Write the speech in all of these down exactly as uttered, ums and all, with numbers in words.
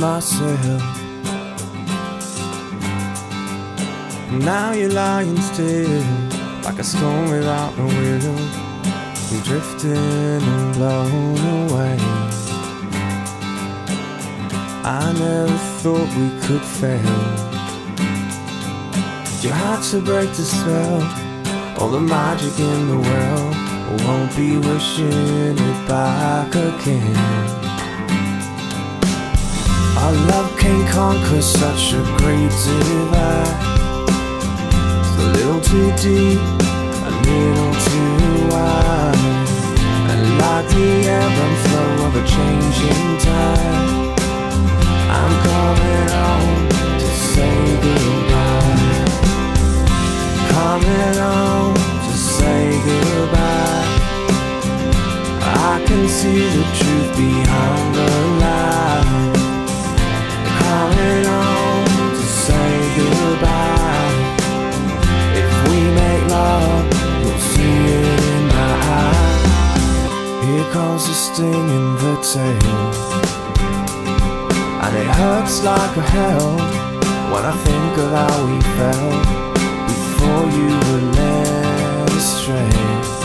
myself. Now you're lying still, like a storm without a will. You're drifting and blown away. I never thought we could fail. You had to break the spell. All the magic in the world, won't be wishing it back again. Our love can't conquer such a great divide. It's a little too deep, a little too wide. And like the ebb and flow of a changing tide, I'm coming home to say goodbye. Coming home to say goodbye. I can see the truth behind the lie. Coming home to say goodbye. If we make love, you'll see it in my eyes. Here comes the sting in the tail, and it hurts like a hell when I think of how we felt before you were led astray.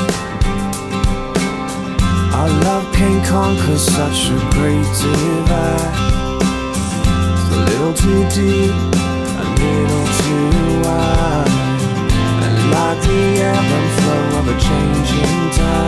Our love can't conquer such a great divide. It's a little too deep, a little too wide. And like the ebb and flow of a changing tide,